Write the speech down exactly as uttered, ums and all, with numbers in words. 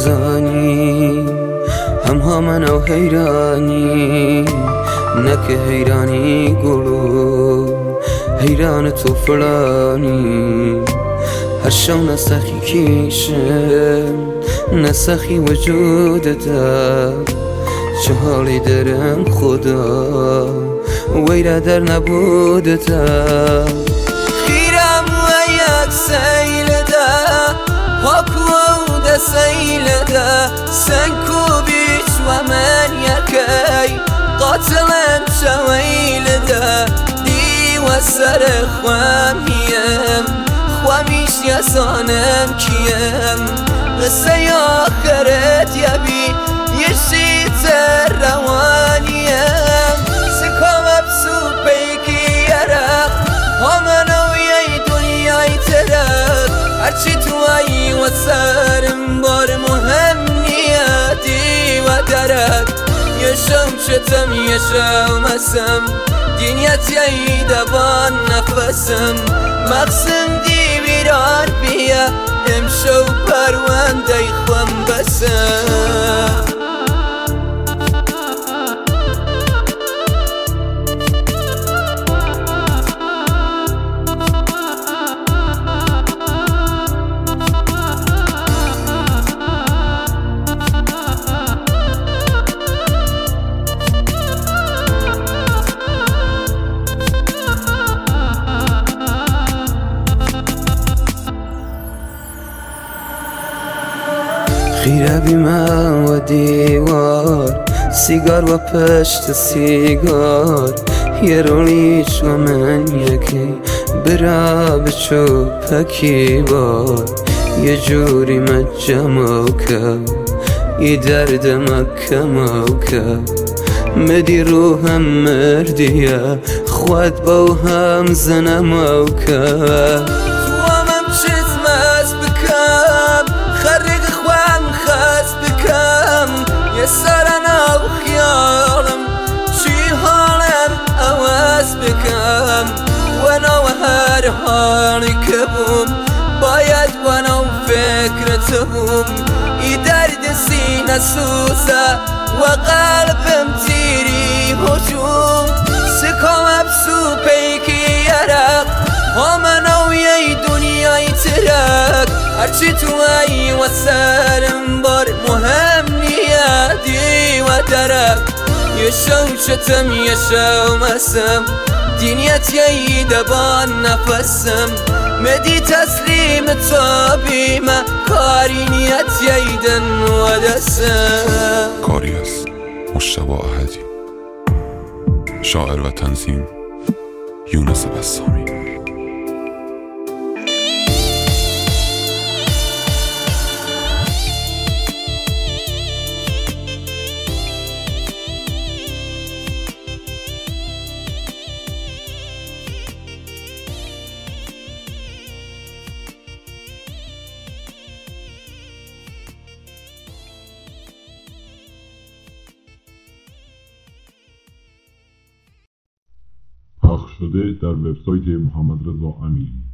زانی همها منو حیرانی نکه حیرانی گلو حیران تو فلانی هر شو نسخی کیشم نسخی وجودتا چه حالی دارم خدا ویرا در نبودتا خیرم و یک سیل ده حکو ده سیل ده سنکو بیش و من یکی قاتلم شویل ده دی و سر خوامیم خوامیش یسانم کیم قصه آخرت یبی یشی تر روانیم سکام ابسو پیکی یرق همانو یی دنیای ترق هرچی توایی و سرم بار مهم نیتی و درک یشم شتم یشم اسم دینیت یی دبان نفسم مقسم دی ویرار بیا امشو پرونده خوام بسم خیره بیمه و دیوار سیگار و پشت سیگار یه رولیش و من یکی برا بچو پکی بار یه جوری مجمع کن یه درد مکمو کن مدی روحم مردیه خود با هم زنمو کن سرنا و خیالم چی حالم عوض بکم وانا و هر حالی که بوم باید وانا و فکرتم ای درد سینه سوزه و قلبم تیری هجوم سکام ابسو پیکی یرق همانو یی دنیای ترک هرچی توایی و سرم بار مهم دی و درک یشو شتم یشو مسم دینیت یی دبان نفسم مدی تسلیم تو بیمه کاری نیت یی دن و دسم. کاری است مجتبی احدی، شاعر و تنظیم یونس بسامی. پخش شده در وبسایت محمد رضا امیری.